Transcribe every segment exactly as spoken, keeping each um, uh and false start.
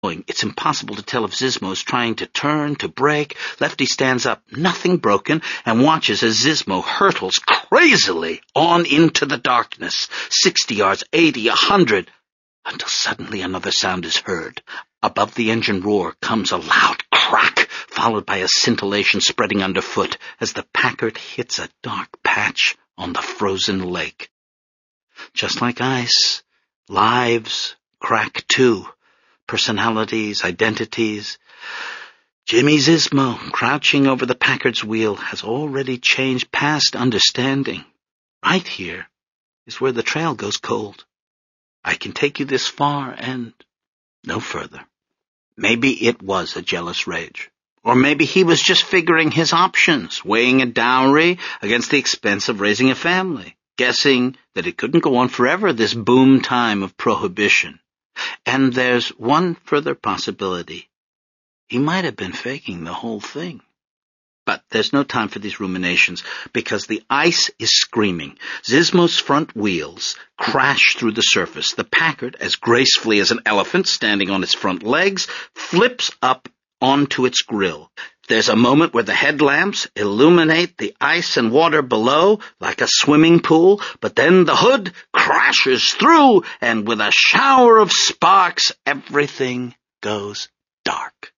It's impossible to tell if Zizmo is trying to turn, to brake. Lefty stands up, nothing broken, and watches as Zizmo hurtles crazily on into the darkness. Sixty yards, eighty, a hundred, until suddenly another sound is heard. Above the engine roar comes a loud crack, followed by a scintillation spreading underfoot as the Packard hits a dark patch on the frozen lake. Just like ice, lives crack too. Personalities, identities. Jimmy Zizmo, crouching over the Packard's wheel, has already changed past understanding. Right here is where the trail goes cold. I can take you this far and no further. Maybe it was a jealous rage. Or maybe he was just figuring his options, weighing a dowry against the expense of raising a family, guessing that it couldn't go on forever, this boom time of prohibition. And there's one further possibility. He might have been faking the whole thing. But there's no time for these ruminations, because the ice is screaming. Zizmo's front wheels crash through the surface. The Packard, as gracefully as an elephant standing on its front legs, flips up onto its grill. There's a moment where the headlamps illuminate the ice and water below like a swimming pool, but then the hood crashes through, and with a shower of sparks, everything goes dark.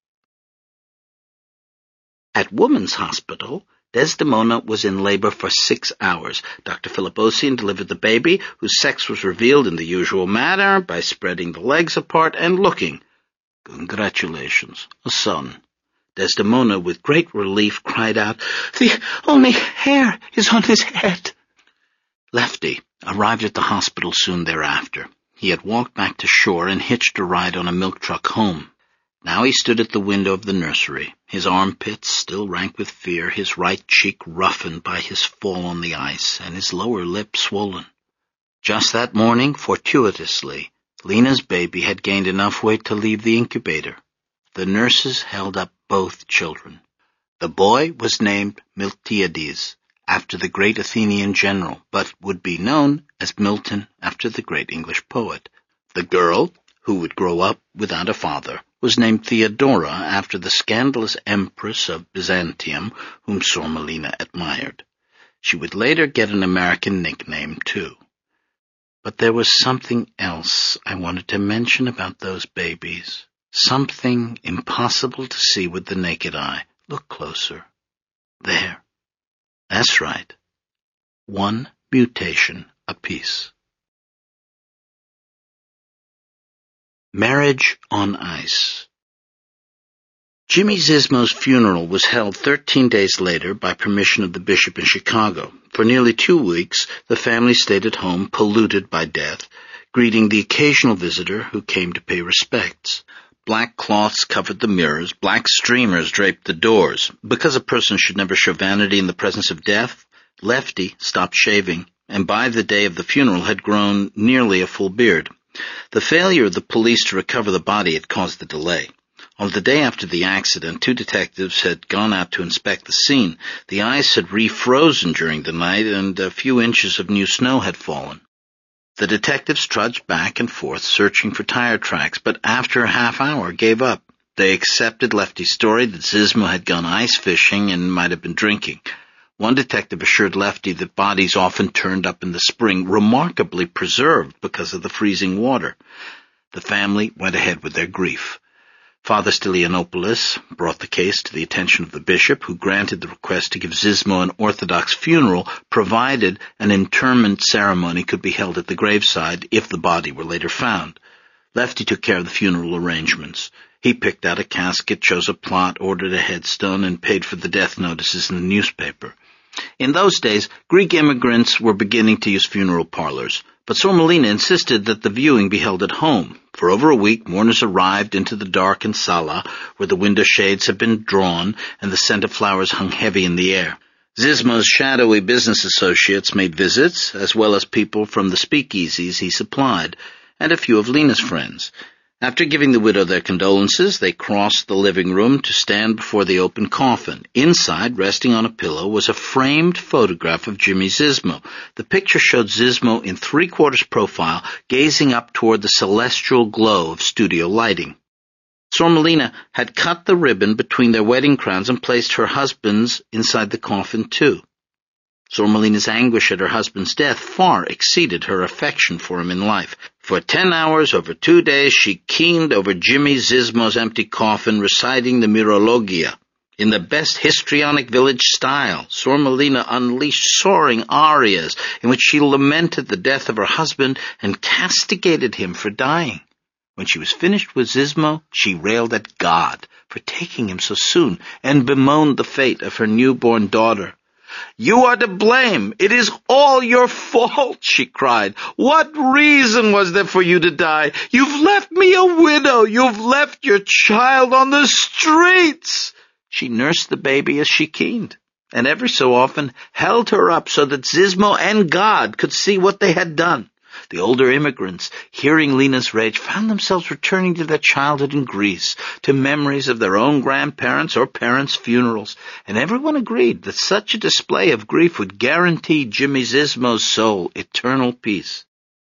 At Woman's Hospital, Desdemona was in labor for six hours. Doctor Philipposian delivered the baby, whose sex was revealed in the usual manner by spreading the legs apart and looking. Congratulations, a son. Desdemona, with great relief, cried out, "The only hair is on his head." Lefty arrived at the hospital soon thereafter. He had walked back to shore and hitched a ride on a milk truck home. Now he stood at the window of the nursery, his armpits still rank with fear, his right cheek roughened by his fall on the ice, and his lower lip swollen. Just that morning, fortuitously, Lena's baby had gained enough weight to leave the incubator. The nurses held up both children. The boy was named Miltiades, after the great Athenian general, but would be known as Milton after the great English poet. The girl, who would grow up without a father, was named Theodora after the scandalous empress of Byzantium, whom Sormelina admired. She would later get an American nickname, too. But there was something else I wanted to mention about those babies. Something impossible to see with the naked eye. Look closer. There. That's right. One mutation apiece. Marriage on ice. Jimmy Zizmo's funeral was held thirteen days later by permission of the bishop in Chicago. For nearly two weeks, the family stayed at home, polluted by death, greeting the occasional visitor who came to pay respects. Black cloths covered the mirrors, black streamers draped the doors. Because a person should never show vanity in the presence of death, Lefty stopped shaving, and by the day of the funeral had grown nearly a full beard. The failure of the police to recover the body had caused the delay. On the day after the accident, two detectives had gone out to inspect the scene. The ice had refrozen during the night, and a few inches of new snow had fallen. The detectives trudged back and forth, searching for tire tracks, but after a half hour gave up. They accepted Lefty's story that Zizmo had gone ice fishing and might have been drinking. One detective assured Lefty that bodies often turned up in the spring, remarkably preserved because of the freezing water. The family went ahead with their grief. Father Stylianopoulos brought the case to the attention of the bishop, who granted the request to give Zizmo an Orthodox funeral, provided an interment ceremony could be held at the graveside if the body were later found. Lefty took care of the funeral arrangements. He picked out a casket, chose a plot, ordered a headstone, and paid for the death notices in the newspaper. In those days, Greek immigrants were beginning to use funeral parlors, but Sormelina insisted that the viewing be held at home. For over a week, mourners arrived into the darkened sala, where the window shades had been drawn and the scent of flowers hung heavy in the air. Zizmo's shadowy business associates made visits, as well as people from the speakeasies he supplied, and a few of Lena's friends. After giving the widow their condolences, they crossed the living room to stand before the open coffin. Inside, resting on a pillow, was a framed photograph of Jimmy Zizmo. The picture showed Zizmo in three-quarters profile, gazing up toward the celestial glow of studio lighting. Sor Melina had cut the ribbon between their wedding crowns and placed her husband's inside the coffin too. Sor Melina's anguish at her husband's death far exceeded her affection for him in life. For ten hours over two days she keened over Jimmy Zizmo's empty coffin, reciting the Mirologia. In the best histrionic village style, Sor Melina unleashed soaring arias in which she lamented the death of her husband and castigated him for dying. When she was finished with Zizmo, she railed at God for taking him so soon and bemoaned the fate of her newborn daughter. "You are to blame. It is all your fault," she cried. "What reason was there for you to die? You've left me a widow. You've left your child on the streets." She nursed the baby as she keened, and every so often held her up so that Zizmo and God could see what they had done. The older immigrants, hearing Lena's rage, found themselves returning to their childhood in Greece, to memories of their own grandparents' or parents' funerals, and everyone agreed that such a display of grief would guarantee Jimmy Zizmo's soul eternal peace.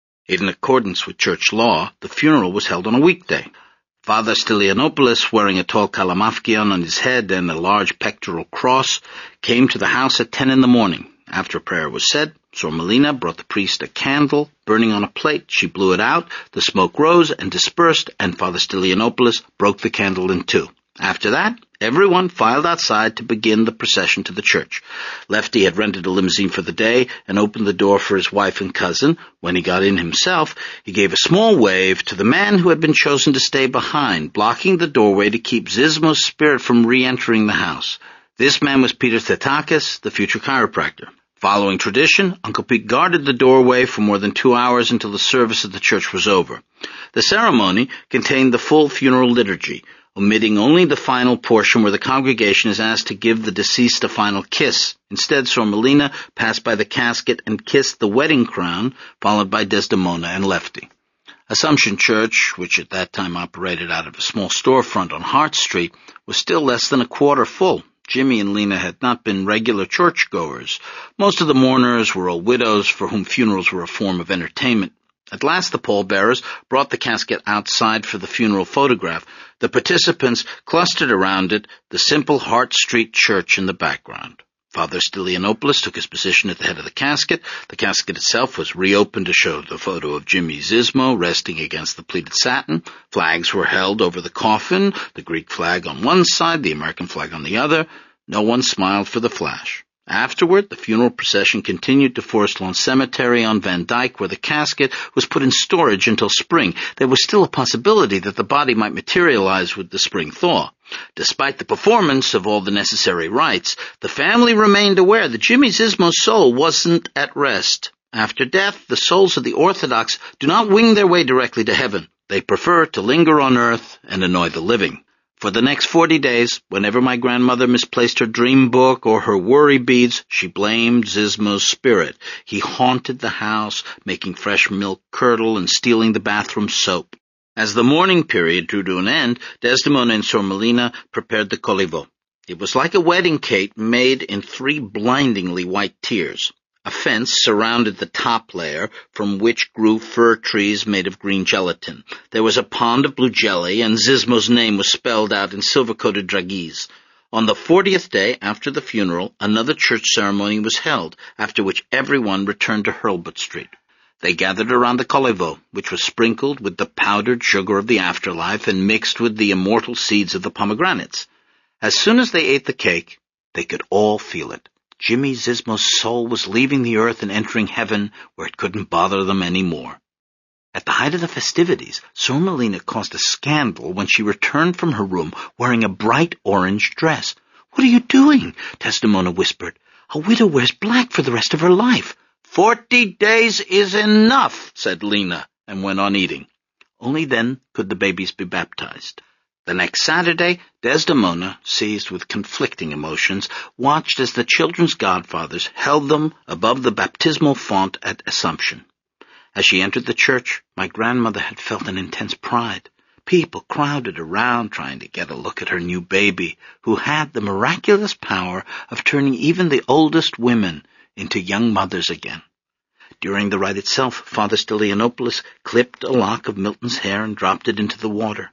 In accordance with church law, the funeral was held on a weekday. Father Stylianopoulos, wearing a tall kalamafkion on his head and a large pectoral cross, came to the house at ten in the morning. After prayer was said, Sor Melina brought the priest a candle burning on a plate. She blew it out, the smoke rose and dispersed, and Father Stylianopoulos broke the candle in two. After that, everyone filed outside to begin the procession to the church. Lefty had rented a limousine for the day and opened the door for his wife and cousin. When he got in himself, he gave a small wave to the man who had been chosen to stay behind, blocking the doorway to keep Zizmo's spirit from re-entering the house. This man was Peter Thetakis, the future chiropractor. Following tradition, Uncle Pete guarded the doorway for more than two hours until the service at the church was over. The ceremony contained the full funeral liturgy, omitting only the final portion where the congregation is asked to give the deceased a final kiss. Instead, Sor Melina passed by the casket and kissed the wedding crown, followed by Desdemona and Lefty. Assumption Church, which at that time operated out of a small storefront on Hart Street, was still less than a quarter full. Jimmy and Lena had not been regular churchgoers. Most of the mourners were old widows for whom funerals were a form of entertainment. At last the pallbearers brought the casket outside for the funeral photograph. The participants clustered around it, the simple Hart Street church in the background. Father Stylianopoulos took his position at the head of the casket. The casket itself was reopened to show the photo of Jimmy Zizmo resting against the pleated satin. Flags were held over the coffin, the Greek flag on one side, the American flag on the other. No one smiled for the flash. Afterward, the funeral procession continued to Forest Lawn Cemetery on Van Dyke, where the casket was put in storage until spring. There was still a possibility that the body might materialize with the spring thaw. Despite the performance of all the necessary rites, the family remained aware that Jimmy Zizmo's soul wasn't at rest. After death, the souls of the Orthodox do not wing their way directly to heaven. They prefer to linger on earth and annoy the living. For the next forty days, whenever my grandmother misplaced her dream book or her worry beads, she blamed Zizmo's spirit. He haunted the house, making fresh milk curdle and stealing the bathroom soap. As the mourning period drew to an end, Desdemona and Sor Melina prepared the colivo. It was like a wedding cake made in three blindingly white tiers. A fence surrounded the top layer, from which grew fir trees made of green gelatin. There was a pond of blue jelly, and Zizmo's name was spelled out in silver-coated dragées. On the fortieth day after the funeral, another church ceremony was held, after which everyone returned to Hurlbut Street. They gathered around the colivo, which was sprinkled with the powdered sugar of the afterlife and mixed with the immortal seeds of the pomegranates. As soon as they ate the cake, they could all feel it. Jimmy Zizmo's soul was leaving the earth and entering heaven, where it couldn't bother them any more. At the height of the festivities, Sor Melina caused a scandal when she returned from her room wearing a bright orange dress. "What are you doing?" Desdemona whispered. "A widow wears black for the rest of her life." "Forty days is enough," said Lena, and went on eating. Only then could the babies be baptized. The next Saturday, Desdemona, seized with conflicting emotions, watched as the children's godfathers held them above the baptismal font at Assumption. As she entered the church, my grandmother had felt an intense pride. People crowded around trying to get a look at her new baby, who had the miraculous power of turning even the oldest women into young mothers again. During the rite itself, Father Stylianopoulos clipped a lock of Milton's hair and dropped it into the water.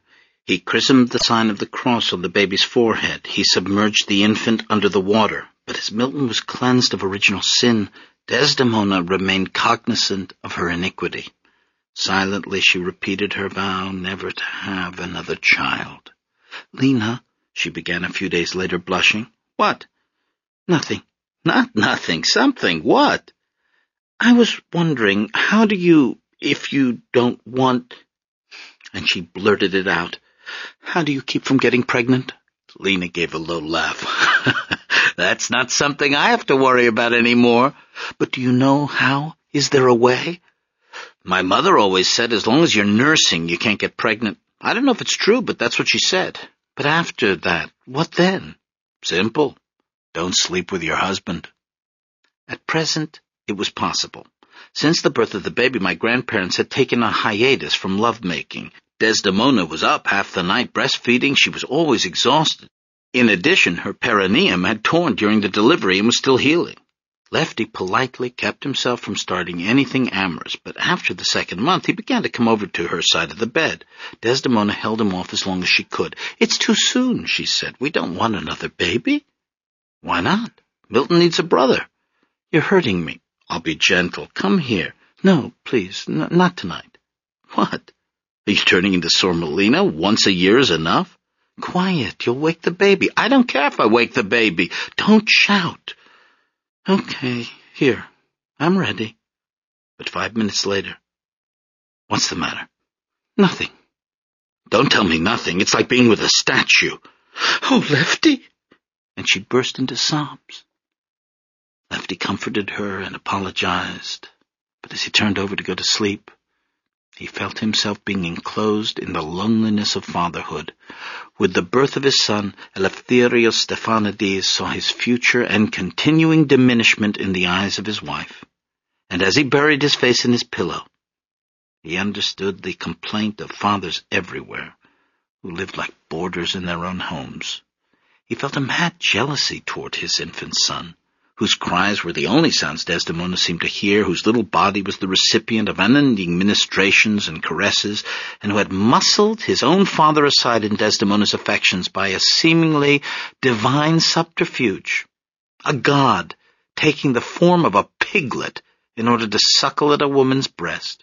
He christened the sign of the cross on the baby's forehead. He submerged the infant under the water. But as Milton was cleansed of original sin, Desdemona remained cognizant of her iniquity. Silently she repeated her vow never to have another child. "Lena," she began a few days later, blushing. "What?" "Nothing." "Not nothing. Something. What?" "I was wondering, how do you, if you don't want—" And she blurted it out. "How do you keep from getting pregnant?" Lena gave a low laugh. "That's not something I have to worry about anymore." "But do you know how? Is there a way?" "My mother always said as long as you're nursing, you can't get pregnant. I don't know if it's true, but that's what she said. But after that, what then?" "Simple. Don't sleep with your husband." At present, it was possible. Since the birth of the baby, my grandparents had taken a hiatus from lovemaking. Desdemona was up half the night breastfeeding. She was always exhausted. In addition, her perineum had torn during the delivery and was still healing. Lefty politely kept himself from starting anything amorous, but after the second month he began to come over to her side of the bed. Desdemona held him off as long as she could. "It's too soon," she said. "We don't want another baby." "Why not? Milton needs a brother." "You're hurting me." "I'll be gentle. Come here." "No, please, n- not tonight." "What? Are you turning into Sormelina? Once a year is enough." "Quiet, you'll wake the baby." "I don't care if I wake the baby." "Don't shout." "Okay, here, I'm ready." But five minutes later, "What's the matter?" "Nothing." "Don't tell me nothing. It's like being with a statue." "Oh, Lefty!" And she burst into sobs. Lefty comforted her and apologized, but as he turned over to go to sleep, he felt himself being enclosed in the loneliness of fatherhood. With the birth of his son, Eleftherios Stefanidis saw his future and continuing diminishment in the eyes of his wife. And as he buried his face in his pillow, he understood the complaint of fathers everywhere who lived like boarders in their own homes. He felt a mad jealousy toward his infant son, whose cries were the only sounds Desdemona seemed to hear, whose little body was the recipient of unending ministrations and caresses, and who had muscled his own father aside in Desdemona's affections by a seemingly divine subterfuge, a god taking the form of a piglet in order to suckle at a woman's breast.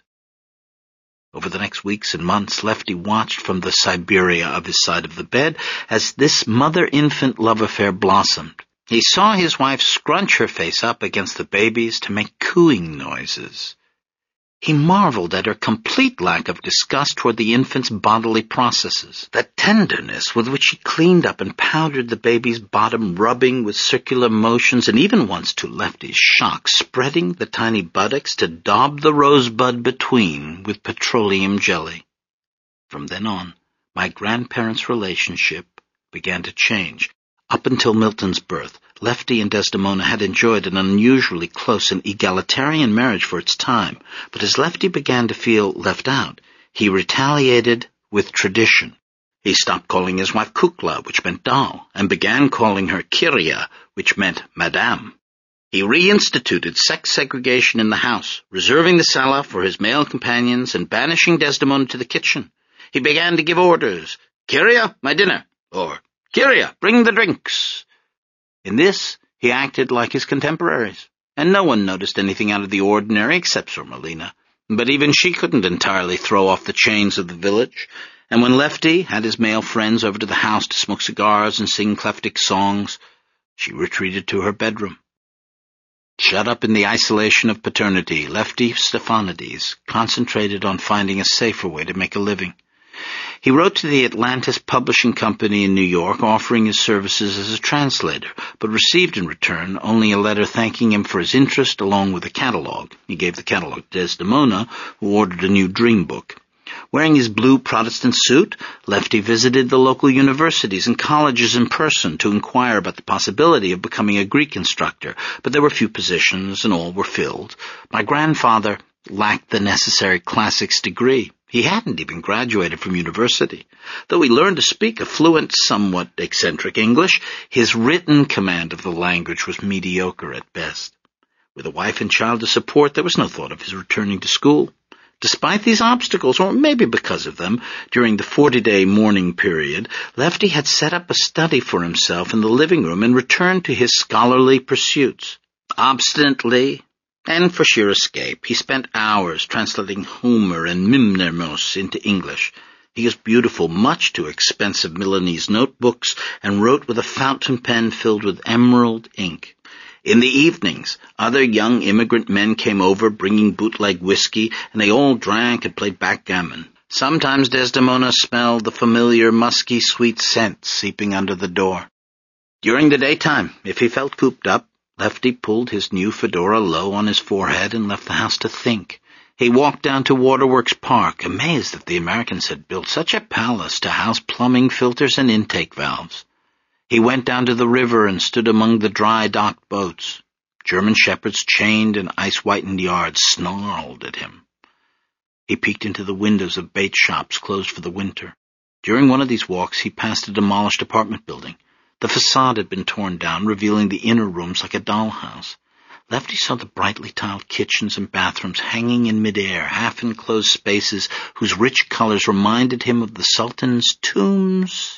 Over the next weeks and months, Lefty watched from the Siberia of his side of the bed as this mother-infant love affair blossomed. He saw his wife scrunch her face up against the baby's to make cooing noises. He marveled at her complete lack of disgust toward the infant's bodily processes, the tenderness with which she cleaned up and powdered the baby's bottom, rubbing with circular motions, and even once, to Lefty's shock, spreading the tiny buttocks to daub the rosebud between with petroleum jelly. From then on, my grandparents' relationship began to change. Up until Milton's birth, Lefty and Desdemona had enjoyed an unusually close and egalitarian marriage for its time, but as Lefty began to feel left out, he retaliated with tradition. He stopped calling his wife Kukla, which meant doll, and began calling her Kyria, which meant madame. He reinstituted sex segregation in the house, reserving the sala for his male companions and banishing Desdemona to the kitchen. He began to give orders, "Kyria, my dinner," or "Kyria, bring the drinks." In this, he acted like his contemporaries, and no one noticed anything out of the ordinary except Sormelina. But even she couldn't entirely throw off the chains of the village, and when Lefty had his male friends over to the house to smoke cigars and sing Kleftic songs, she retreated to her bedroom. Shut up in the isolation of paternity, Lefty Stefanidis concentrated on finding a safer way to make a living. He wrote to the Atlantis Publishing Company in New York, offering his services as a translator, but received in return only a letter thanking him for his interest along with a catalog. He gave the catalog to Desdemona, who ordered a new dream book. Wearing his blue Protestant suit, Lefty visited the local universities and colleges in person to inquire about the possibility of becoming a Greek instructor, but there were few positions and all were filled. My grandfather lacked the necessary classics degree. He hadn't even graduated from university. Though he learned to speak a fluent, somewhat eccentric English, his written command of the language was mediocre at best. With a wife and child to support, there was no thought of his returning to school. Despite these obstacles, or maybe because of them, during the forty-day mourning period, Lefty had set up a study for himself in the living room and returned to his scholarly pursuits. Obstinately, and for sheer escape, he spent hours translating Homer and Mimnermos into English. He used beautiful, much too expensive Milanese notebooks and wrote with a fountain pen filled with emerald ink. In the evenings, other young immigrant men came over bringing bootleg whiskey, and they all drank and played backgammon. Sometimes Desdemona smelled the familiar musky sweet scent seeping under the door. During the daytime, if he felt cooped up, Lefty pulled his new fedora low on his forehead and left the house to think. He walked down to Waterworks Park, amazed that the Americans had built such a palace to house plumbing filters and intake valves. He went down to the river and stood among the dry-docked boats. German shepherds chained in ice-whitened yards snarled at him. He peeked into the windows of bait shops closed for the winter. During one of these walks, he passed a demolished apartment building. The facade had been torn down, revealing the inner rooms like a dollhouse. Lefty saw the brightly tiled kitchens and bathrooms hanging in midair, half-enclosed spaces whose rich colors reminded him of the Sultan's tombs.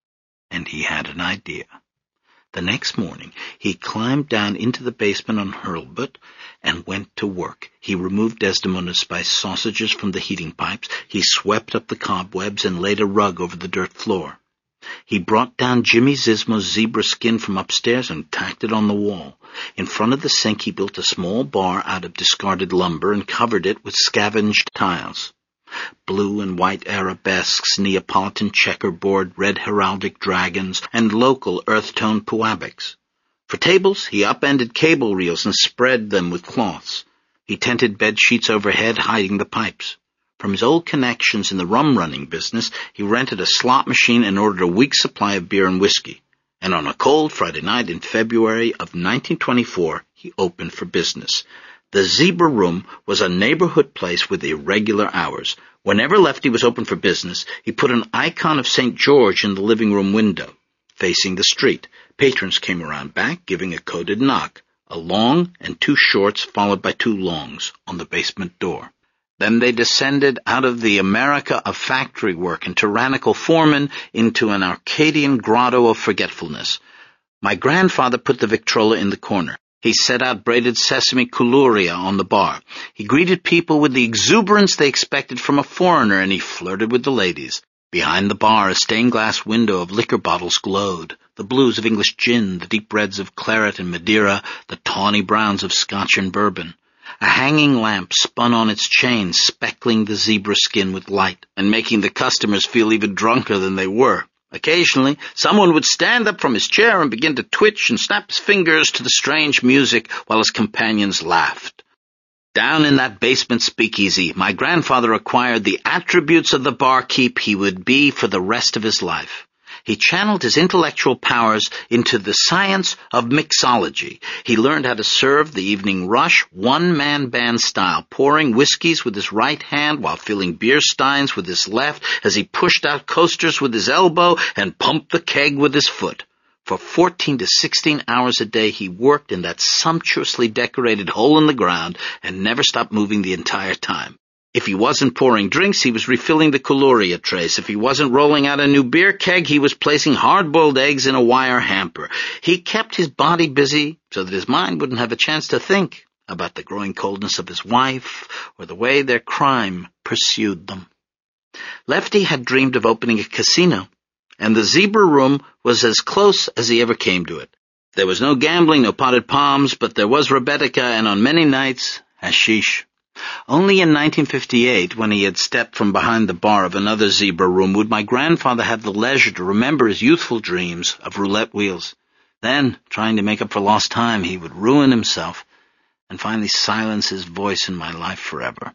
And he had an idea. The next morning, he climbed down into the basement on Hurlbut and went to work. He removed Desdemona's spiced sausages from the heating pipes. He swept up the cobwebs and laid a rug over the dirt floor. He brought down Jimmy Zizmo's zebra skin from upstairs and tacked it on the wall. In front of the sink, he built a small bar out of discarded lumber and covered it with scavenged tiles. Blue and white arabesques, Neapolitan checkerboard, red heraldic dragons, and local earth-tone puabics. For tables, he upended cable reels and spread them with cloths. He tented bed sheets overhead, hiding the pipes. From his old connections in the rum-running business, he rented a slot machine and ordered a week's supply of beer and whiskey. And on a cold Friday night in February of nineteen twenty-four, he opened for business. The Zebra Room was a neighborhood place with irregular hours. Whenever Lefty was open for business, he put an icon of Saint George in the living room window, facing the street. Patrons came around back, giving a coded knock, a long and two shorts followed by two longs on the basement door. Then they descended out of the America of factory work and tyrannical foremen into an Arcadian grotto of forgetfulness. My grandfather put the Victrola in the corner. He set out braided sesame coulouria on the bar. He greeted people with the exuberance they expected from a foreigner, and he flirted with the ladies. Behind the bar, a stained-glass window of liquor bottles glowed. The blues of English gin, the deep reds of claret and Madeira, the tawny browns of Scotch and bourbon. A hanging lamp spun on its chain, speckling the zebra skin with light, and making the customers feel even drunker than they were. Occasionally, someone would stand up from his chair and begin to twitch and snap his fingers to the strange music while his companions laughed. Down in that basement speakeasy, my grandfather acquired the attributes of the barkeep he would be for the rest of his life. He channeled his intellectual powers into the science of mixology. He learned how to serve the evening rush one-man band style, pouring whiskeys with his right hand while filling beer steins with his left as he pushed out coasters with his elbow and pumped the keg with his foot. For fourteen to sixteen hours a day he worked in that sumptuously decorated hole in the ground and never stopped moving the entire time. If he wasn't pouring drinks, he was refilling the coulouria trays. If he wasn't rolling out a new beer keg, he was placing hard-boiled eggs in a wire hamper. He kept his body busy so that his mind wouldn't have a chance to think about the growing coldness of his wife or the way their crime pursued them. Lefty had dreamed of opening a casino, and the Zebra Room was as close as he ever came to it. There was no gambling, no potted palms, but there was Rebecca, and on many nights, hashish. Only in nineteen fifty-eight, when he had stepped from behind the bar of another Zebra Room, would my grandfather have the leisure to remember his youthful dreams of roulette wheels. Then, trying to make up for lost time, he would ruin himself and finally silence his voice in my life forever.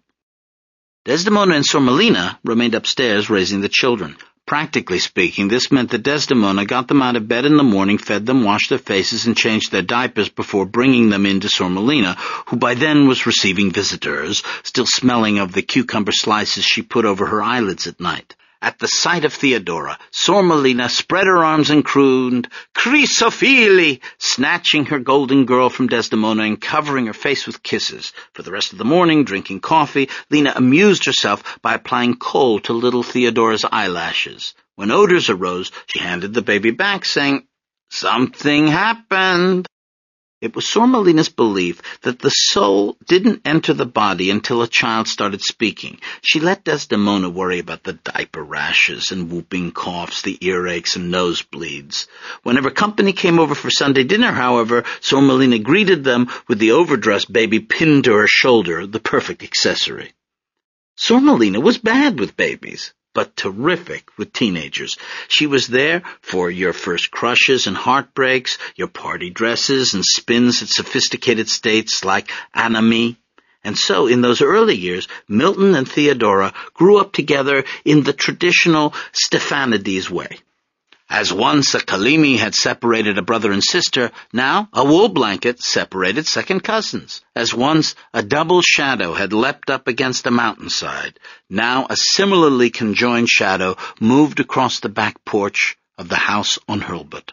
Desdemona and Sormelina remained upstairs raising the children. Practically speaking, this meant that Desdemona got them out of bed in the morning, fed them, washed their faces, and changed their diapers before bringing them in to Sormelina, who by then was receiving visitors, still smelling of the cucumber slices she put over her eyelids at night. At the sight of Theodora, Sormelina spread her arms and crooned, "Chrysophyli," snatching her golden girl from Desdemona and covering her face with kisses. For the rest of the morning, drinking coffee, Lina amused herself by applying kohl to little Theodora's eyelashes. When odors arose, she handed the baby back, saying, "Something happened." It was Sormelina's belief that the soul didn't enter the body until a child started speaking. She let Desdemona worry about the diaper rashes and whooping coughs, the earaches and nosebleeds. Whenever company came over for Sunday dinner, however, Sormelina greeted them with the overdressed baby pinned to her shoulder, the perfect accessory. Sormelina was bad with babies, but terrific with teenagers. She was there for your first crushes and heartbreaks, your party dresses and spins at sophisticated states like anime. And so, in those early years, Milton and Theodora grew up together in the traditional Stephanides way. As once a Kalimi had separated a brother and sister, now a wool blanket separated second cousins. As once a double shadow had leapt up against a mountainside, now a similarly conjoined shadow moved across the back porch of the house on Hurlbut.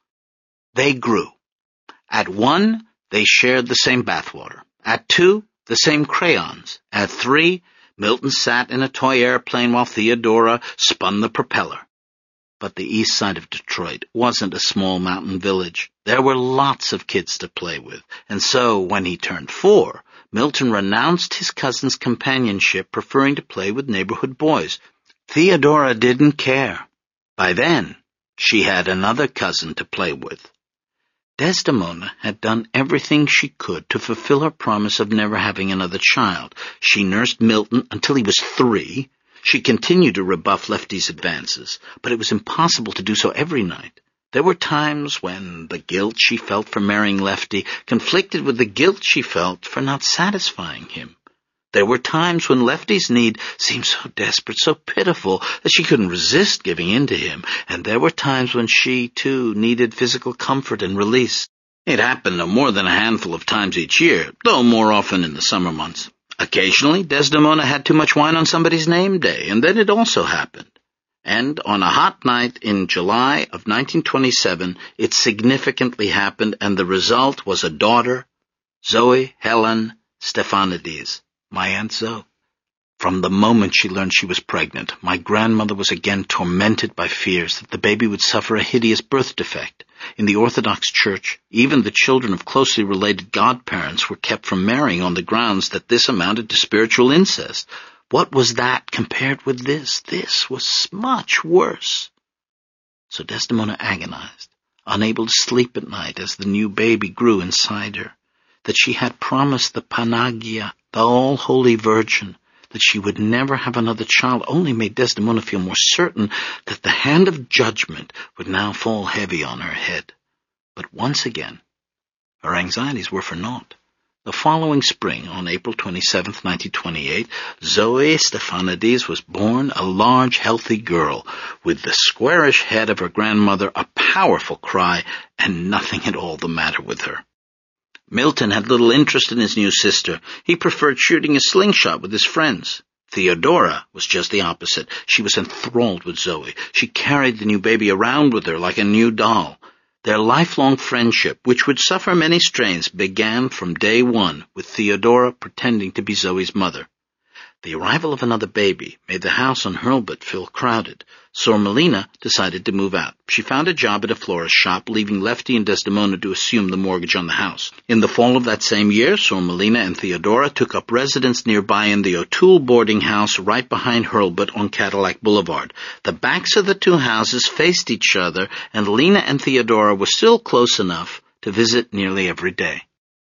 They grew. At one, they shared the same bathwater. At two, the same crayons. At three, Milton sat in a toy airplane while Theodora spun the propeller. But the east side of Detroit wasn't a small mountain village. There were lots of kids to play with, and so, when he turned four, Milton renounced his cousin's companionship, preferring to play with neighborhood boys. Theodora didn't care. By then, she had another cousin to play with. Desdemona had done everything she could to fulfill her promise of never having another child. She nursed Milton until he was three. She continued to rebuff Lefty's advances, but it was impossible to do so every night. There were times when the guilt she felt for marrying Lefty conflicted with the guilt she felt for not satisfying him. There were times when Lefty's need seemed so desperate, so pitiful, that she couldn't resist giving in to him, and there were times when she, too, needed physical comfort and release. It happened no more than a handful of times each year, though more often in the summer months. Occasionally, Desdemona had too much wine on somebody's name day, and then it also happened. And on a hot night in July of nineteen twenty-seven, it significantly happened, and the result was a daughter, Zoe Helen Stephanides, my Aunt Zoe. From the moment she learned she was pregnant, my grandmother was again tormented by fears that the baby would suffer a hideous birth defect. In the Orthodox Church, even the children of closely related godparents were kept from marrying on the grounds that this amounted to spiritual incest. What was that compared with this? This was much worse. So Desdemona agonized, unable to sleep at night as the new baby grew inside her. That she had promised the Panagia, the all-holy Virgin, that she would never have another child only made Desdemona feel more certain that the hand of judgment would now fall heavy on her head. But once again, her anxieties were for naught. The following spring, on April twenty-seventh, nineteen twenty-eight, Zoe Stephanides was born, a large, healthy girl, with the squarish head of her grandmother, a powerful cry, and nothing at all the matter with her. Milton had little interest in his new sister. He preferred shooting a slingshot with his friends. Theodora was just the opposite. She was enthralled with Zoe. She carried the new baby around with her like a new doll. Their lifelong friendship, which would suffer many strains, began from day one with Theodora pretending to be Zoe's mother. The arrival of another baby made the house on Hurlbut feel crowded. Sormelina decided to move out. She found a job at a florist shop, leaving Lefty and Desdemona to assume the mortgage on the house. In the fall of that same year, Sormelina and Theodora took up residence nearby in the O'Toole boarding house right behind Hurlbut on Cadillac Boulevard. The backs of the two houses faced each other, and Lina and Theodora were still close enough to visit nearly every day.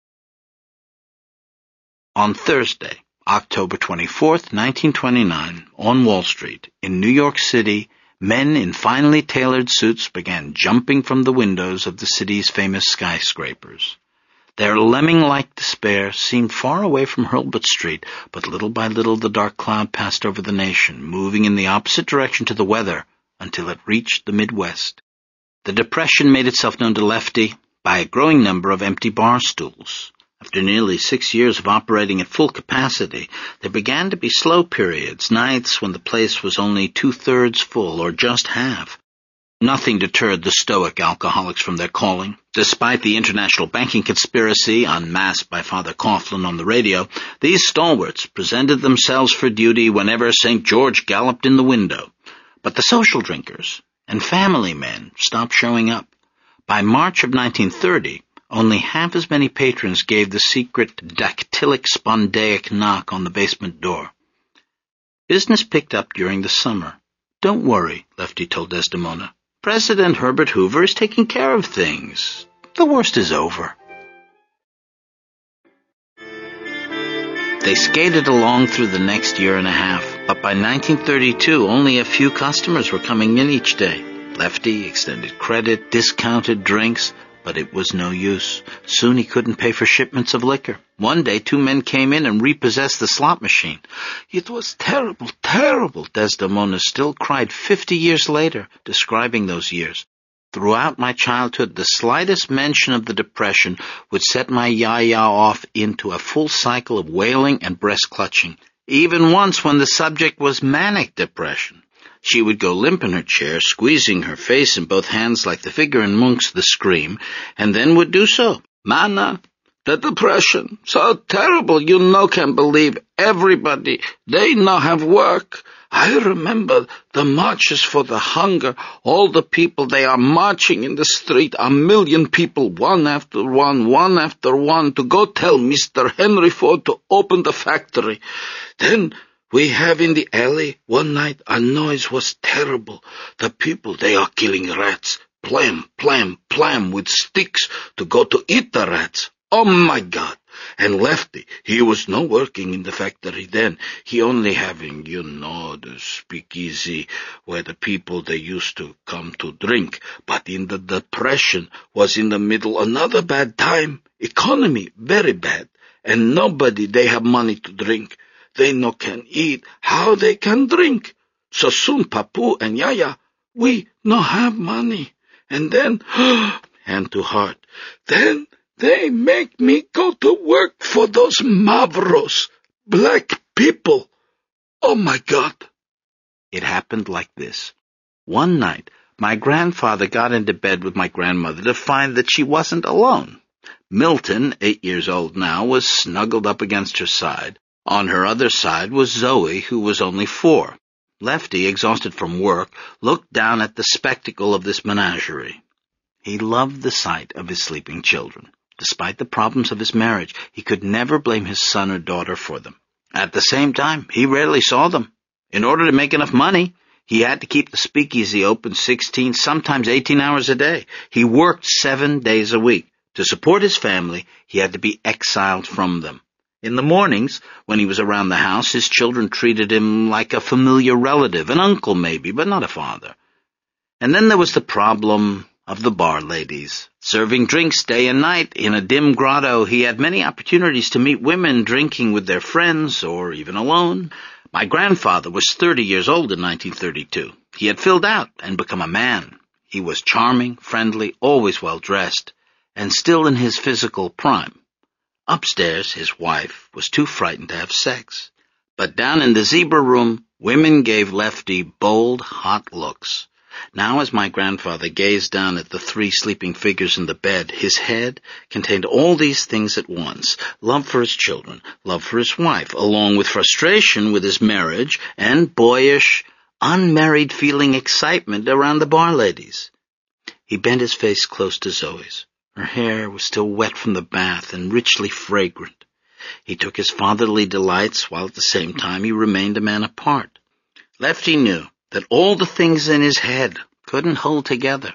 On Thursday, October twenty-fourth, nineteen twenty-nine, on Wall Street, in New York City, men in finely tailored suits began jumping from the windows of the city's famous skyscrapers. Their lemming-like despair seemed far away from Hurlbut Street, but little by little the dark cloud passed over the nation, moving in the opposite direction to the weather until it reached the Midwest. The depression made itself known to Lefty by a growing number of empty bar stools. After nearly six years of operating at full capacity, there began to be slow periods, nights when the place was only two-thirds full or just half. Nothing deterred the stoic alcoholics from their calling. Despite the international banking conspiracy unmasked by Father Coughlin on the radio, these stalwarts presented themselves for duty whenever Saint George galloped in the window. But the social drinkers and family men stopped showing up. By March of nineteen thirty, only half as many patrons gave the secret dactylic spondaic knock on the basement door. Business picked up during the summer. "Don't worry," Lefty told Desdemona. "President Herbert Hoover is taking care of things. The worst is over." They skated along through the next year and a half, but by nineteen thirty-two only a few customers were coming in each day. Lefty extended credit, discounted drinks, but it was no use. Soon he couldn't pay for shipments of liquor. One day two men came in and repossessed the slot machine. "It was terrible, terrible," Desdemona still cried fifty years later, describing those years. "Throughout my childhood, the slightest mention of the depression would set my yaya off into a full cycle of wailing and breast-clutching. Even once when the subject was manic depression. She would go limp in her chair, squeezing her face in both hands like the figure in Munch's The Scream, and then would do so. 'Mana, the depression, so terrible you no can believe. Everybody, they no have work. I remember the marches for the hunger. All the people, they are marching in the street, a million people, one after one, one after one, to go tell Mister Henry Ford to open the factory. Then we have in the alley one night a noise was terrible. The people, they are killing rats. Plam, plam, plam with sticks to go to eat the rats. Oh my God! And Lefty, he was no working in the factory then. He only having, you know, the speakeasy where the people, they used to come to drink. But in the depression was in the middle another bad time. Economy very bad. And nobody, they have money to drink. They no can eat, how they can drink? So soon Papu and Yaya, we no have money. And then, hand to heart, then they make me go to work for those Mavros, black people. Oh my God. It happened like this. One night, my grandfather got into bed with my grandmother to find that she wasn't alone. Milton, eight years old now, was snuggled up against her side. On her other side was Zoe, who was only four. Lefty, exhausted from work, looked down at the spectacle of this menagerie. He loved the sight of his sleeping children. Despite the problems of his marriage, he could never blame his son or daughter for them. At the same time, he rarely saw them. In order to make enough money, he had to keep the speakeasy open sixteen, sometimes eighteen hours a day. He worked seven days a week. To support his family, he had to be exiled from them. In the mornings, when he was around the house, his children treated him like a familiar relative, an uncle maybe, but not a father. And then there was the problem of the bar ladies. Serving drinks day and night in a dim grotto, he had many opportunities to meet women drinking with their friends or even alone. My grandfather was thirty years old in nineteen thirty-two. He had filled out and become a man. He was charming, friendly, always well-dressed, and still in his physical prime. Upstairs, his wife was too frightened to have sex. But down in the zebra room, women gave Lefty bold, hot looks. Now, as my grandfather gazed down at the three sleeping figures in the bed, his head contained all these things at once: love for his children, love for his wife, along with frustration with his marriage, and boyish, unmarried feeling excitement around the bar ladies. He bent his face close to Zoe's. Her hair was still wet from the bath and richly fragrant. He took his fatherly delights, while at the same time he remained a man apart. Lefty knew that all the things in his head couldn't hold together.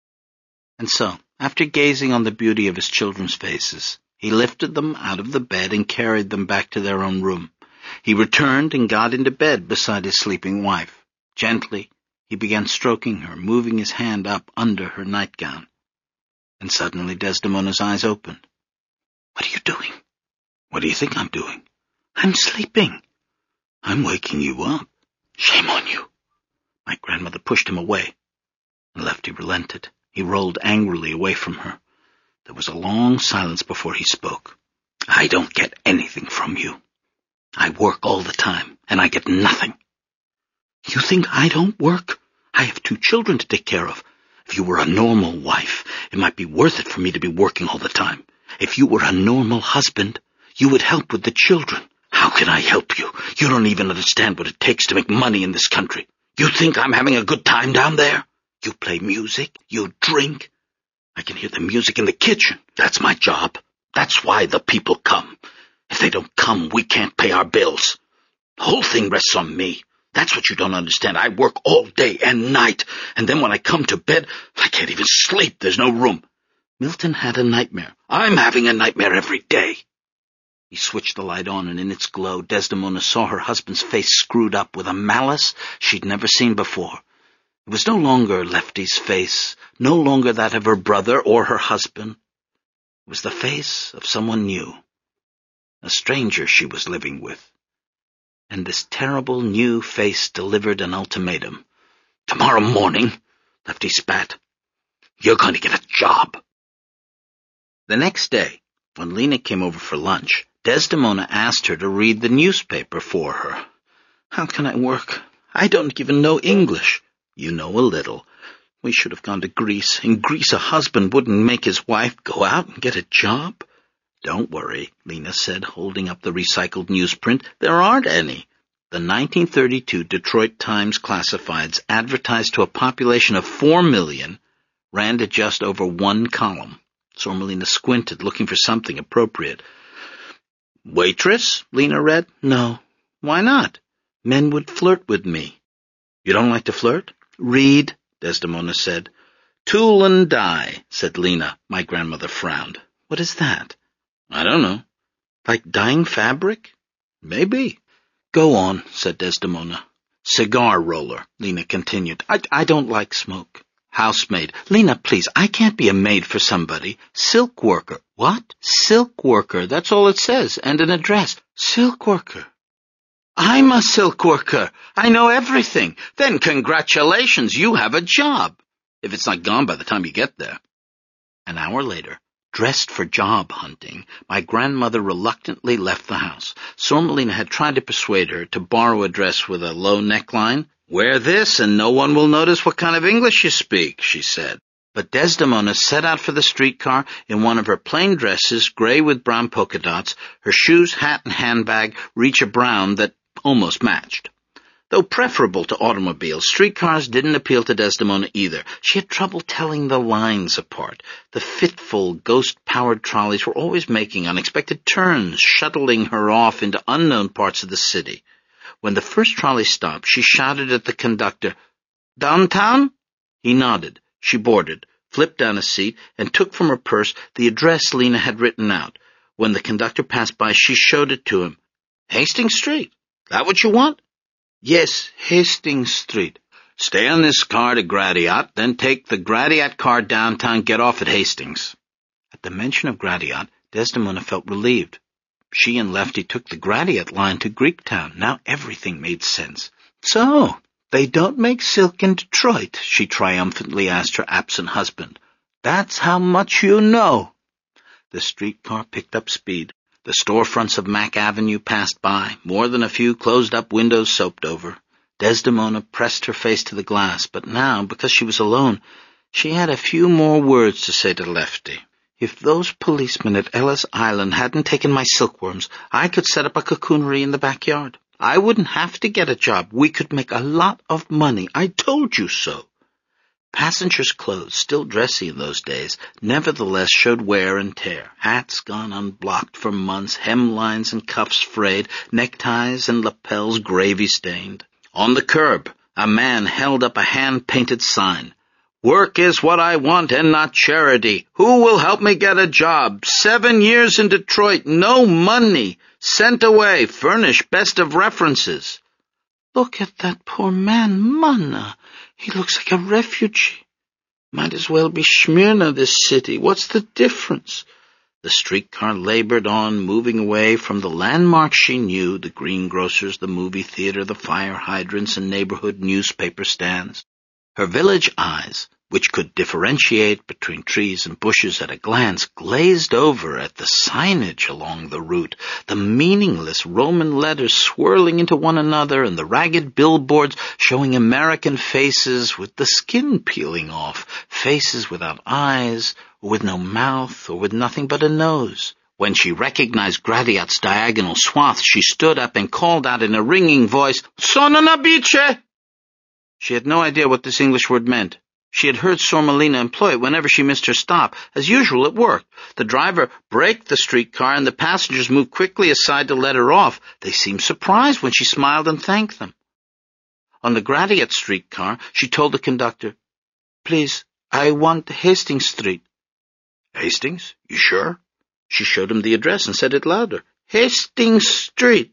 And so, after gazing on the beauty of his children's faces, he lifted them out of the bed and carried them back to their own room. He returned and got into bed beside his sleeping wife. Gently, he began stroking her, moving his hand up under her nightgown. And suddenly Desdemona's eyes opened. "What are you doing?" "What do you think I'm doing?" "I'm sleeping." "I'm waking you up." "Shame on you." My grandmother pushed him away, and Lefty relented. He rolled angrily away from her. There was a long silence before he spoke. I don't get anything from you. I work all the time, and I get nothing. You think I don't work? I have two children to take care of. If you were a normal wife, it might be worth it for me to be working all the time. If you were a normal husband, you would help with the children. How can I help you? You don't even understand what it takes to make money in this country. You think I'm having a good time down there? You play music, you drink. I can hear the music in the kitchen. That's my job. That's why the people come. If they don't come, we can't pay our bills. The whole thing rests on me. That's what you don't understand. I work all day and night, and then when I come to bed, I can't even sleep. There's no room. Milton had a nightmare. I'm having a nightmare every day. He switched the light on, and in its glow, Desdemona saw her husband's face screwed up with a malice she'd never seen before. It was no longer Lefty's face, no longer that of her brother or her husband. It was the face of someone new, a stranger she was living with. And this terrible new face delivered an ultimatum. Tomorrow morning, Lefty spat, you're going to get a job. The next day, when Lena came over for lunch, Desdemona asked her to read the newspaper for her. How can I work? I don't even know English. You know a little. We should have gone to Greece. In Greece, a husband wouldn't make his wife go out and get a job. Don't worry, Lena said, holding up the recycled newsprint. There aren't any. The nineteen thirty-two Detroit Times Classifieds advertised to a population of four million, ran to just over one column. Sormelina squinted, looking for something appropriate. Waitress? Lena read. No. Why not? Men would flirt with me. You don't like to flirt? Read, Desdemona said. Tool and die, said Lena. My grandmother frowned. What is that? I don't know. Like dyeing fabric? Maybe. Go on, said Desdemona. Cigar roller, Lena continued. I, I don't like smoke. Housemaid. Lena, please, I can't be a maid for somebody. Silk worker. What? Silk worker. That's all it says. And an address. Silk worker. I'm a silk worker. I know everything. Then congratulations, you have a job. If it's not gone by the time you get there. An hour later, dressed for job hunting, my grandmother reluctantly left the house. Sormelina had tried to persuade her to borrow a dress with a low neckline. Wear this and no one will notice what kind of English you speak, she said. But Desdemona set out for the streetcar in one of her plain dresses, gray with brown polka dots, her shoes, hat, and handbag reach a brown that almost matched. Though preferable to automobiles, streetcars didn't appeal to Desdemona either. She had trouble telling the lines apart. The fitful, ghost-powered trolleys were always making unexpected turns, shuttling her off into unknown parts of the city. When the first trolley stopped, she shouted at the conductor, Downtown? He nodded. She boarded, flipped down a seat, and took from her purse the address Lena had written out. When the conductor passed by, she showed it to him. Hastings Street. That what you want? Yes, Hastings Street. Stay on this car to Gratiot, then take the Gratiot car downtown, get off at Hastings. At the mention of Gratiot, Desdemona felt relieved. She and Lefty took the Gratiot line to Greektown. Now everything made sense. So, they don't make silk in Detroit, she triumphantly asked her absent husband. That's how much you know. The streetcar picked up speed. The storefronts of Mack Avenue passed by, more than a few closed-up windows soaped over. Desdemona pressed her face to the glass, but now, because she was alone, she had a few more words to say to Lefty. If those policemen at Ellis Island hadn't taken my silkworms, I could set up a cocoonery in the backyard. I wouldn't have to get a job. We could make a lot of money. I told you so. Passengers' clothes, still dressy in those days, nevertheless showed wear and tear. Hats gone unblocked for months, hemlines and cuffs frayed, neckties and lapels gravy-stained. On the curb, a man held up a hand-painted sign. Work is what I want and not charity. Who will help me get a job? Seven years in Detroit, no money. Sent away, furnish best of references. Look at that poor man, Manna. He looks like a refugee. Might as well be Smyrna, this city. What's the difference? The streetcar labored on, moving away from the landmarks she knew, the greengrocers, the movie theater, the fire hydrants, and neighborhood newspaper stands. Her village eyes, which could differentiate between trees and bushes at a glance, glazed over at the signage along the route, the meaningless Roman letters swirling into one another and the ragged billboards showing American faces with the skin peeling off, faces without eyes, or with no mouth, or with nothing but a nose. When she recognized Gratiot's diagonal swath, she stood up and called out in a ringing voice, "Sono una bice!" She had no idea what this English word meant. She had heard Sormelina employ it whenever she missed her stop. As usual, it worked. The driver braked the streetcar, and the passengers moved quickly aside to let her off. They seemed surprised when she smiled and thanked them. On the Gratiot streetcar, she told the conductor, "Please, I want Hastings Street." "Hastings? You sure?" She showed him the address and said it louder. "Hastings Street."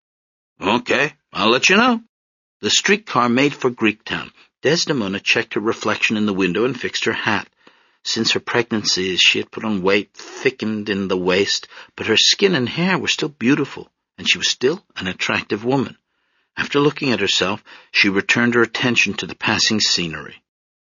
"Okay, I'll let you know." The streetcar made for Greektown. Desdemona checked her reflection in the window and fixed her hat. Since her pregnancy, she had put on weight, thickened in the waist, but her skin and hair were still beautiful, and she was still an attractive woman. After looking at herself, she returned her attention to the passing scenery.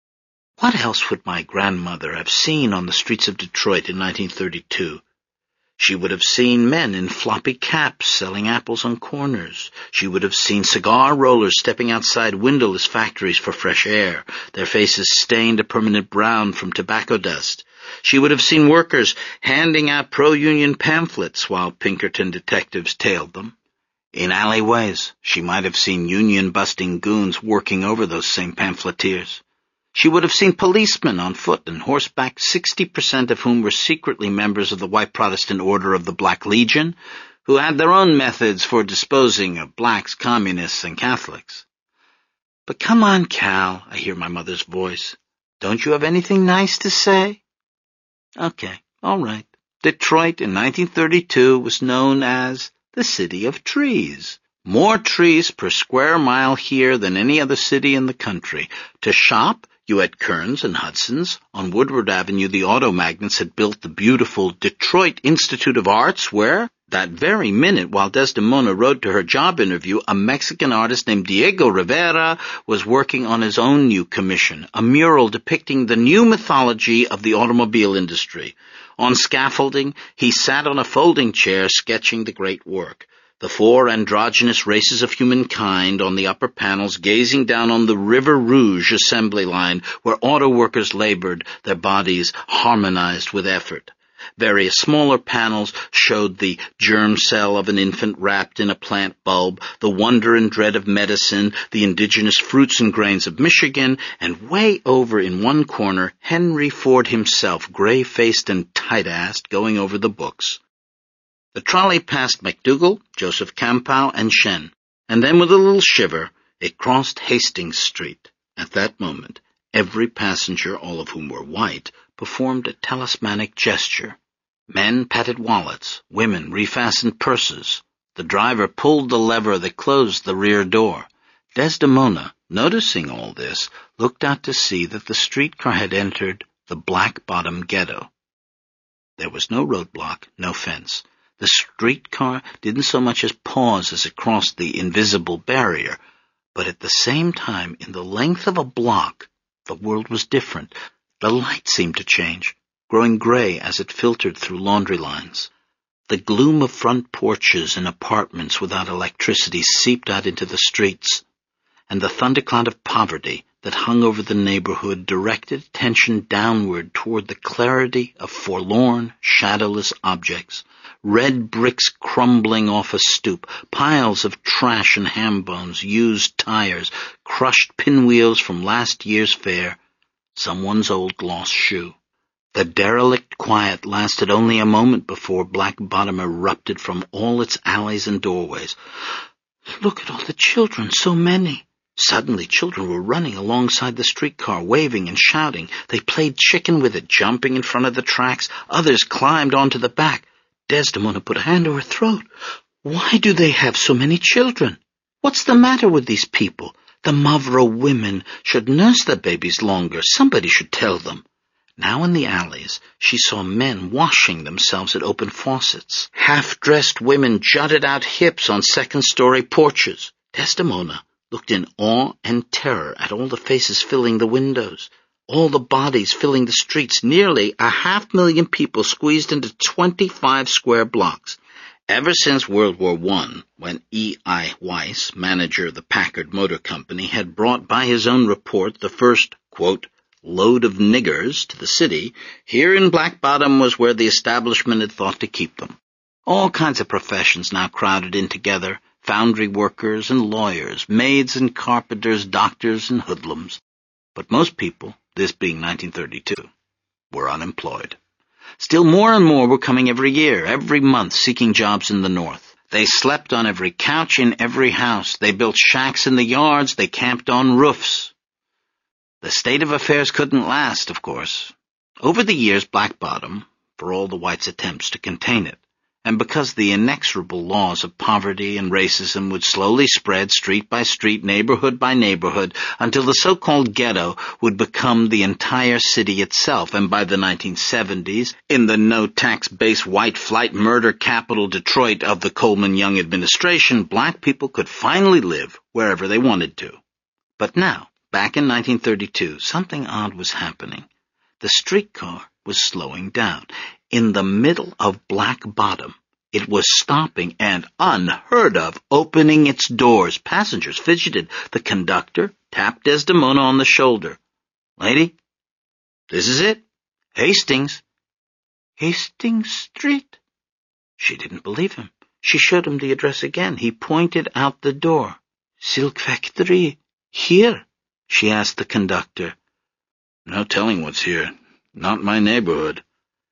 What else would my grandmother have seen on the streets of Detroit in nineteen thirty-two? She would have seen men in floppy caps selling apples on corners. She would have seen cigar rollers stepping outside windowless factories for fresh air, their faces stained a permanent brown from tobacco dust. She would have seen workers handing out pro-union pamphlets while Pinkerton detectives tailed them. In alleyways, she might have seen union-busting goons working over those same pamphleteers. She would have seen policemen on foot and horseback, sixty percent of whom were secretly members of the White Protestant Order of the Black Legion, who had their own methods for disposing of blacks, communists, and Catholics. "But come on, Cal," I hear my mother's voice. "Don't you have anything nice to say?" Okay, all right. Detroit in nineteen thirty-two was known as the City of Trees. More trees per square mile here than any other city in the country. To shop, you had Kearns and Hudson's. On Woodward Avenue, the auto magnates had built the beautiful Detroit Institute of Arts, where, that very minute while Desdemona rode to her job interview, a Mexican artist named Diego Rivera was working on his own new commission, a mural depicting the new mythology of the automobile industry. On scaffolding, he sat on a folding chair sketching the great work. The four androgynous races of humankind on the upper panels gazing down on the River Rouge assembly line where auto workers labored, their bodies harmonized with effort. Various smaller panels showed the germ cell of an infant wrapped in a plant bulb, the wonder and dread of medicine, the indigenous fruits and grains of Michigan, and way over in one corner, Henry Ford himself, gray-faced and tight-assed, going over the books. The trolley passed McDougal, Joseph Campow, and Shen, and then with a little shiver, it crossed Hastings Street. At that moment, every passenger, all of whom were white, performed a talismanic gesture. Men patted wallets, women refastened purses. The driver pulled the lever that closed the rear door. Desdemona, noticing all this, looked out to see that the streetcar had entered the Black Bottom Ghetto. There was no roadblock, no fence. The streetcar didn't so much as pause as it crossed the invisible barrier, but at the same time, in the length of a block, the world was different. The light seemed to change, growing gray as it filtered through laundry lines. The gloom of front porches and apartments without electricity seeped out into the streets, and the thundercloud of poverty that hung over the neighborhood directed attention downward toward the clarity of forlorn, shadowless objects, red bricks crumbling off a stoop, piles of trash and ham bones, used tires, crushed pinwheels from last year's fair, someone's old lost shoe. The derelict quiet lasted only a moment before Black Bottom erupted from all its alleys and doorways. Look at all the children, so many. Suddenly, children were running alongside the streetcar, waving and shouting. They played chicken with it, jumping in front of the tracks. Others climbed onto the back. Desdemona put a hand to her throat. Why do they have so many children? What's the matter with these people? The Mavro women should nurse their babies longer. Somebody should tell them. Now in the alleys, she saw men washing themselves at open faucets. Half-dressed women jutted out hips on second-story porches. Desdemona, looked in awe and terror at all the faces filling the windows, all the bodies filling the streets, nearly a half million people squeezed into twenty-five square blocks. Ever since World War One, when E I Weiss, manager of the Packard Motor Company, had brought by his own report the first, quote, load of niggers to the city, here in Black Bottom was where the establishment had thought to keep them. All kinds of professions now crowded in together, foundry workers and lawyers, maids and carpenters, doctors and hoodlums. But most people, this being nineteen thirty-two, were unemployed. Still more and more were coming every year, every month, seeking jobs in the north. They slept on every couch in every house. They built shacks in the yards. They camped on roofs. The state of affairs couldn't last, of course. Over the years, Black Bottom, for all the whites' attempts to contain it, and because the inexorable laws of poverty and racism would slowly spread street by street, neighborhood by neighborhood, until the so-called ghetto would become the entire city itself, and by the nineteen seventies, in the no-tax-based white flight murder capital Detroit of the Coleman Young administration, black people could finally live wherever they wanted to. But now, back in nineteen thirty-two, something odd was happening. The streetcar was slowing down. In the middle of Black Bottom, it was stopping and, unheard of, opening its doors. Passengers fidgeted. The conductor tapped Desdemona on the shoulder. "Lady, this is it. Hastings." "Hastings Street?" She didn't believe him. She showed him the address again. He pointed out the door. "Silk factory here?" she asked the conductor. "No telling what's here. Not my neighborhood."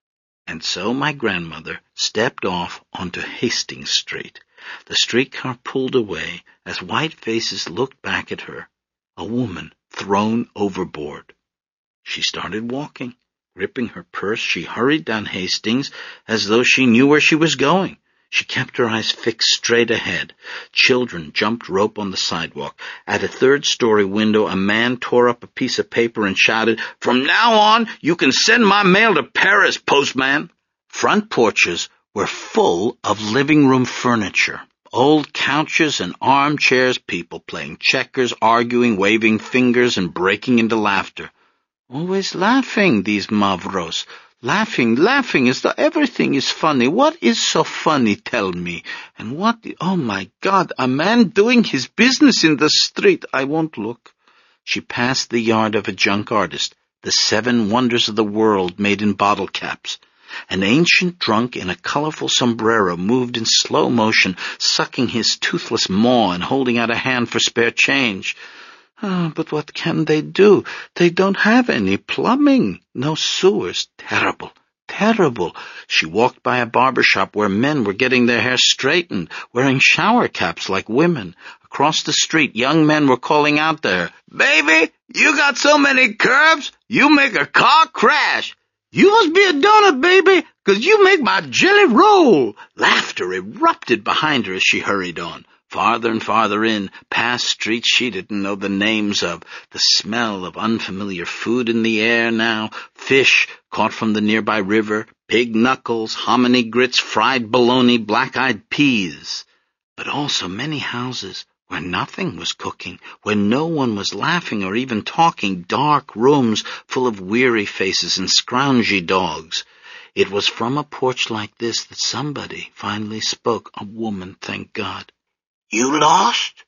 And so my grandmother stepped off onto Hastings Street. The streetcar pulled away as white faces looked back at her. A woman thrown overboard. She started walking. Gripping her purse, she hurried down Hastings as though she knew where she was going. She kept her eyes fixed straight ahead. Children jumped rope on the sidewalk. At a third-story window, a man tore up a piece of paper and shouted, "From now on, you can send my mail to Paris, postman." Front porches were full of living room furniture. Old couches and armchairs, people playing checkers, arguing, waving fingers, and breaking into laughter. Always laughing, these Mavros. Laughing, laughing, as though everything is funny. What is so funny, tell me? And what, oh my God, a man doing his business in the street. I won't look. She passed the yard of a junk artist, the seven wonders of the world made in bottle caps. An ancient drunk in a colorful sombrero moved in slow motion, sucking his toothless maw and holding out a hand for spare change. Oh, but what can they do? They don't have any plumbing, no sewers. Terrible, terrible. She walked by a barber shop where men were getting their hair straightened, wearing shower caps like women. Across the street, young men were calling out to her, "Baby, you got so many curves, you make a car crash. You must be a donut, baby, 'cause you make my jelly roll." Laughter erupted behind her as she hurried on. Farther and farther in, past streets she didn't know the names of, the smell of unfamiliar food in the air now, fish caught from the nearby river, pig knuckles, hominy grits, fried bologna, black-eyed peas. But also many houses where nothing was cooking, where no one was laughing or even talking, dark rooms full of weary faces and scroungy dogs. It was from a porch like this that somebody finally spoke, a woman, thank God. "You lost?"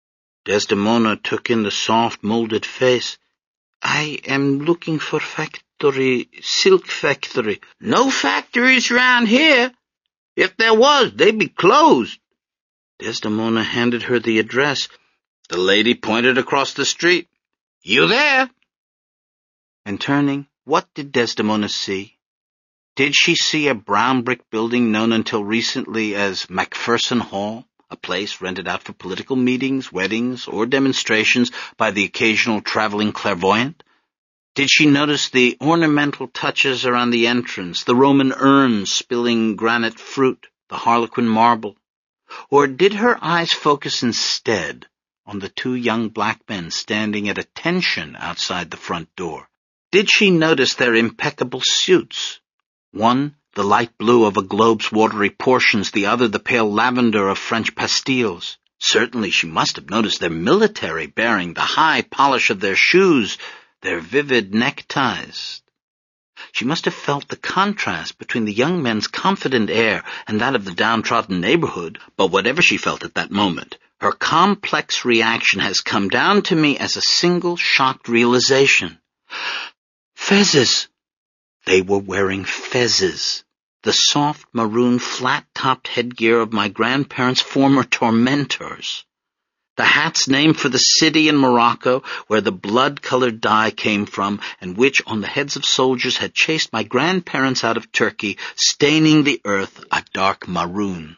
Desdemona took in the soft, molded face. "I am looking for factory, silk factory." "No factories around here. If there was, they'd be closed." Desdemona handed her the address. The lady pointed across the street. "You there?" And turning, what did Desdemona see? Did she see a brown brick building known until recently as Macpherson Hall? A place rented out for political meetings, weddings, or demonstrations by the occasional traveling clairvoyant? Did she notice the ornamental touches around the entrance, the Roman urns spilling granite fruit, the harlequin marble? Or did her eyes focus instead on the two young black men standing at attention outside the front door? Did she notice their impeccable suits? One, the light blue of a globe's watery portions, the other the pale lavender of French pastilles. Certainly she must have noticed their military bearing, the high polish of their shoes, their vivid neckties. She must have felt the contrast between the young men's confident air and that of the downtrodden neighborhood, but whatever she felt at that moment, her complex reaction has come down to me as a single shocked realization. Fezzes! They were wearing fezzes, the soft maroon flat-topped headgear of my grandparents' former tormentors. The hats named for the city in Morocco where the blood-colored dye came from and which on the heads of soldiers had chased my grandparents out of Turkey, staining the earth a dark maroon.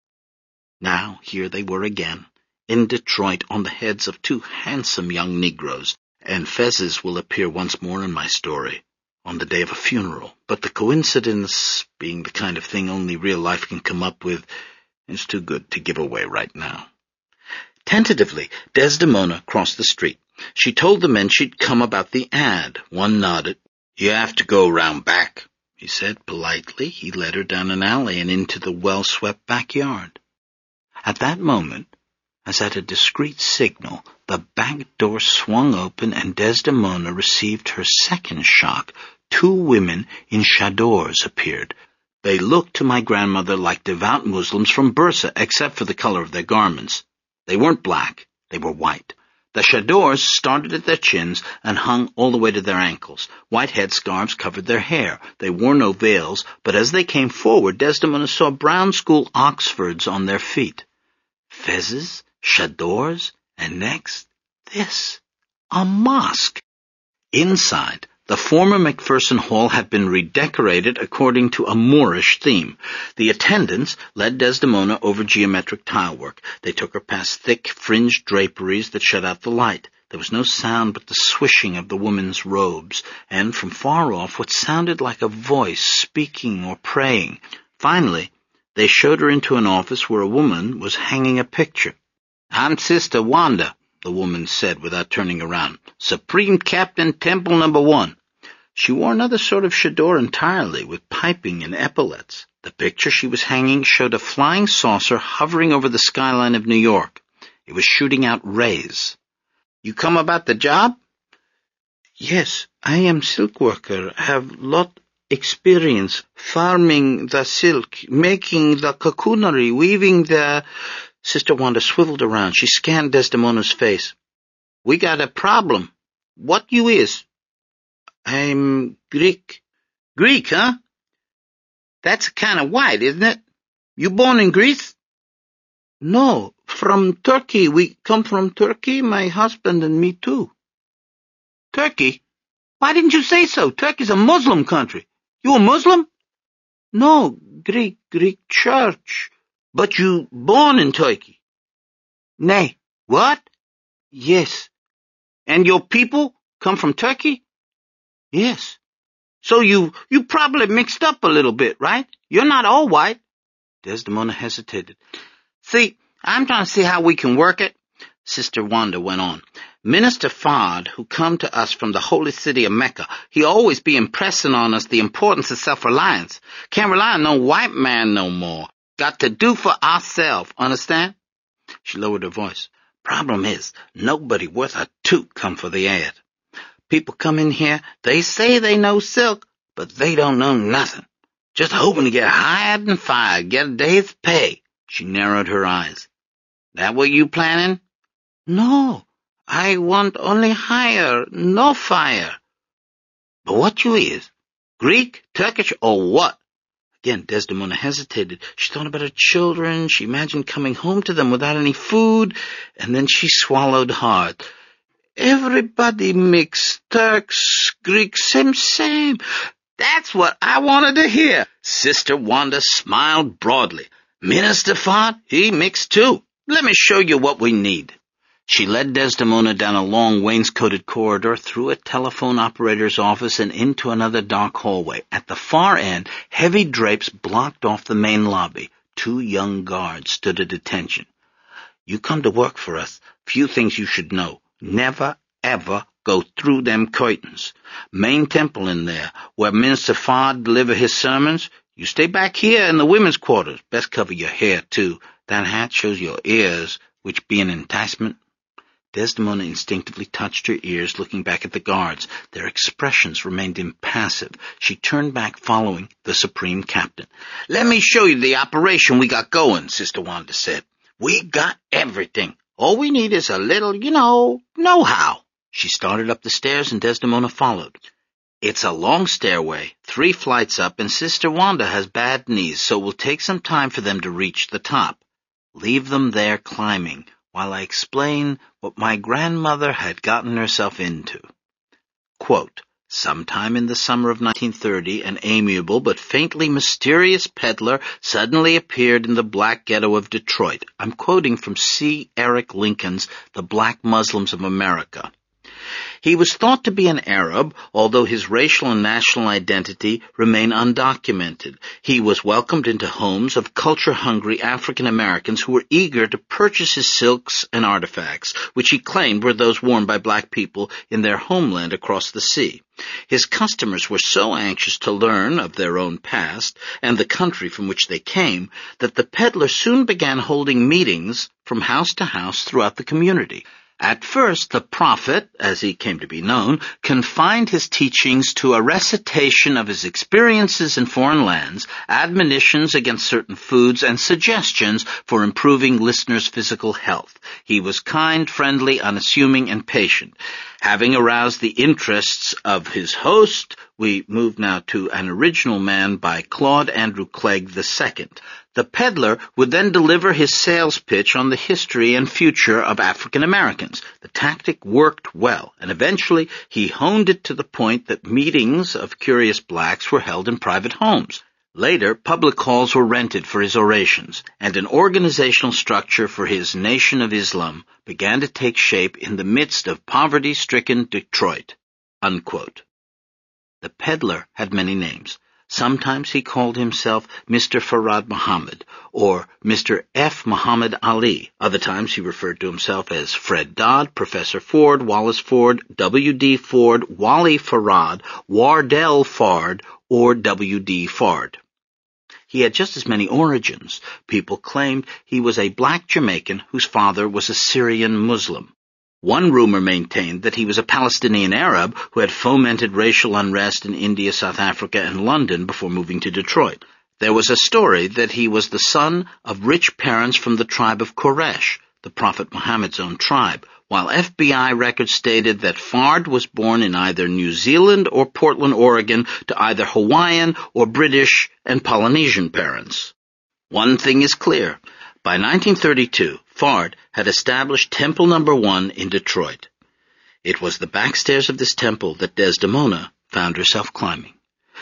Now here they were again, in Detroit on the heads of two handsome young Negroes, and fezzes will appear once more in my story, on the day of a funeral. But the coincidence, being the kind of thing only real life can come up with, is too good to give away right now. Tentatively, Desdemona crossed the street. She told the men she'd come about the ad. One nodded. "You have to go round back," he said politely. He led her down an alley and into the well-swept backyard. At that moment, as at a discreet signal, the back door swung open and Desdemona received her second shock. Two women in chadors appeared. They looked to my grandmother like devout Muslims from Bursa, except for the color of their garments. They weren't black, they were white. The chadors started at their chins and hung all the way to their ankles. White headscarves covered their hair. They wore no veils, but as they came forward, Desdemona saw brown school Oxfords on their feet. Fezzes, chadors, and next, this, a mosque. Inside, the former McPherson Hall had been redecorated according to a Moorish theme. The attendants led Desdemona over geometric tilework. They took her past thick, fringed draperies that shut out the light. There was no sound but the swishing of the woman's robes, and from far off what sounded like a voice speaking or praying. Finally, they showed her into an office where a woman was hanging a picture. "I'm Sister Wanda," the woman said without turning around. "Supreme Captain Temple Number One." She wore another sort of chador entirely, with piping and epaulets. The picture she was hanging showed a flying saucer hovering over the skyline of New York. It was shooting out rays. "You come about the job?" "Yes, I am silk worker, have lot experience farming the silk, making the cocoonery, weaving the—" Sister Wanda swiveled around. She scanned Desdemona's face. "We got a problem. What you is?" "I'm Greek." "Greek, huh? That's kind of white, isn't it? You born in Greece?" "No, from Turkey. We come from Turkey, my husband and me too." "Turkey? Why didn't you say so? Turkey's a Muslim country. You a Muslim?" "No, Greek, Greek church." "But you born in Turkey?" "Nay." "What?" "Yes." "And your people come from Turkey?" "Yes." "So you, you probably mixed up a little bit, right? You're not all white." Desdemona hesitated. "See, I'm trying to see how we can work it." Sister Wanda went on. "Minister Fard, who come to us from the holy city of Mecca, he always be impressing on us the importance of self-reliance. Can't rely on no white man no more. Got to do for ourselves, understand?" She lowered her voice. "Problem is, nobody worth a toot come for the ad. People come in here, they say they know silk, but they don't know nothing. Just hoping to get hired and fired, get a day's pay." She narrowed her eyes. "That what you planning?" "No, I want only hire, no fire." "But what you is? Greek, Turkish, or what?" Again, Desdemona hesitated. She thought about her children. She imagined coming home to them without any food, and then she swallowed hard. "Everybody mix, Turks, Greeks, same, same." "That's what I wanted to hear." Sister Wanda smiled broadly. "Minister Fard, he mixed too. Let me show you what we need." She led Desdemona down a long wainscoted corridor, through a telephone operator's office, and into another dark hallway. At the far end, heavy drapes blocked off the main lobby. Two young guards stood at attention. "You come to work for us. Few things you should know. Never, ever go through them curtains. Main temple in there, where Minister Fard deliver his sermons. You stay back here in the women's quarters. Best cover your hair, too. That hat shows your ears. which be an enticement. Desdemona instinctively touched her ears, looking back at the guards. Their expressions remained impassive. She turned back, following the Supreme Captain. "Let me show you the operation we got going," Sister Wanda said. "We got everything. All we need is a little, you know, know-how." She started up the stairs, and Desdemona followed. "It's a long stairway, three flights up, and Sister Wanda has bad knees, so it will take some time for them to reach the top. Leave them there climbing, while I explain what my grandmother had gotten herself into." Quote, "Sometime in the summer of nineteen thirty, an amiable but faintly mysterious peddler suddenly appeared in the black ghetto of Detroit." I'm quoting from C. Eric Lincoln's The Black Muslims of America. He was thought to be an Arab, although his racial and national identity remain undocumented. He was welcomed into homes of culture-hungry African Americans who were eager to purchase his silks and artifacts, which he claimed were those worn by black people in their homeland across the sea. His customers were so anxious to learn of their own past and the country from which they came that the peddler soon began holding meetings from house to house throughout the community. At first, the prophet, as he came to be known, confined his teachings to a recitation of his experiences in foreign lands, admonitions against certain foods, and suggestions for improving listeners' physical health. He was kind, friendly, unassuming, and patient. Having aroused the interests of his host, we move now to An Original Man by Claude Andrew Clegg the Second. The peddler would then deliver his sales pitch on the history and future of African Americans. The tactic worked well, and eventually he honed it to the point that meetings of curious blacks were held in private homes. Later, public halls were rented for his orations, and an organizational structure for his Nation of Islam began to take shape in the midst of poverty-stricken Detroit. Unquote. The peddler had many names. Sometimes he called himself Mister Farad Muhammad, or Mister F. Muhammad Ali. Other times he referred to himself as Fred Dodd, Professor Ford, Wallace Ford, W D Ford, Wally Farad, Wardell Fard, or W D Fard. He had just as many origins. People claimed he was a black Jamaican whose father was a Syrian Muslim. One rumor maintained that he was a Palestinian Arab who had fomented racial unrest in India, South Africa, and London before moving to Detroit. There was a story that he was the son of rich parents from the tribe of Quraysh, the Prophet Muhammad's own tribe, while F B I records stated that Fard was born in either New Zealand or Portland, Oregon, to either Hawaiian or British and Polynesian parents. One thing is clear. By nineteen thirty-two, Fard had established Temple Number One in Detroit. It was the backstairs of this temple that Desdemona found herself climbing.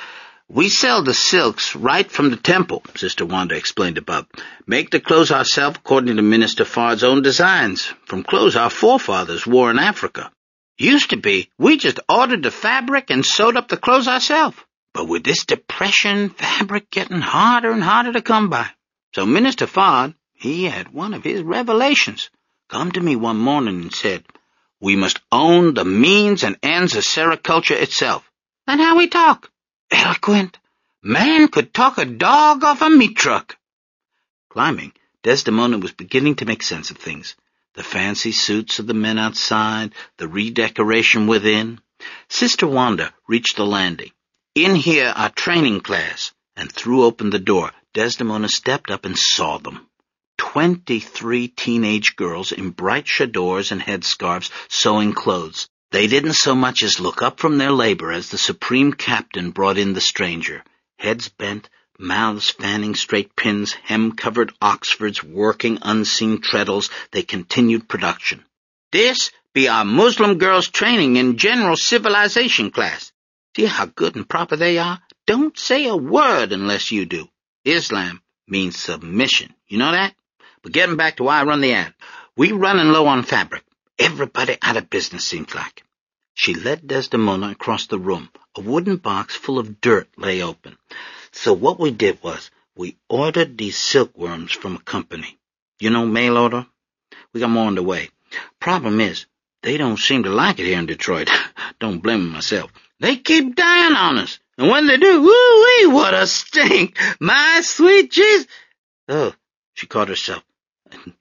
"We sell the silks right from the temple," Sister Wanda explained above. "Make the clothes ourselves according to Minister Fard's own designs, from clothes our forefathers wore in Africa. Used to be, we just ordered the fabric and sewed up the clothes ourselves. But with this depression, fabric getting harder and harder to come by. So Minister Fard, he had one of his revelations. Come to me one morning and said, 'We must own the means and ends of sericulture itself.' And how he talk? Eloquent. Man could talk a dog off a meat truck." Climbing, Desdemona was beginning to make sense of things. The fancy suits of the men outside, the redecoration within. Sister Wanda reached the landing. "In here are training class," and threw open the door. Desdemona stepped up and saw them. Twenty-three teenage girls in bright chadors and headscarves sewing clothes. They didn't so much as look up from their labor as the Supreme Captain brought in the stranger. Heads bent, mouths fanning straight pins, hem-covered Oxfords working unseen treadles, they continued production. "This be our Muslim girls' training in general civilization class. See how good and proper they are? Don't say a word unless you do. Islam means submission. You know that? But getting back to why I run the ad. We running low on fabric. Everybody out of business, seems like." She led Desdemona across the room. A wooden box full of dirt lay open. "So what we did was, we ordered these silkworms from a company. You know, mail order? We got more on the way. Problem is, they don't seem to like it here in Detroit. Don't blame them myself. They keep dying on us. And when they do, woo-wee, what a stink! My sweet Jesus!" Oh, she caught herself.